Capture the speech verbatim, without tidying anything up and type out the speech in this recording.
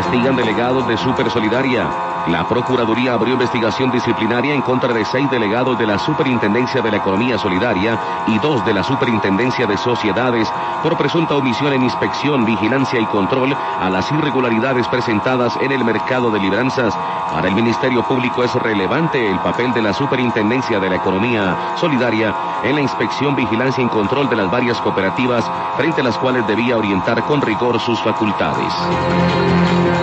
Investigan delegados de Super Solidaria. La Procuraduría abrió investigación disciplinaria en contra de seis delegados de la Superintendencia de la Economía Solidaria y dos de la Superintendencia de Sociedades por presunta omisión en inspección, vigilancia y control a las irregularidades presentadas en el mercado de libranzas. Para el Ministerio Público es relevante el papel de la Superintendencia de la Economía Solidaria en la inspección, vigilancia y control de las varias cooperativas frente a las cuales debía orientar con rigor sus facultades.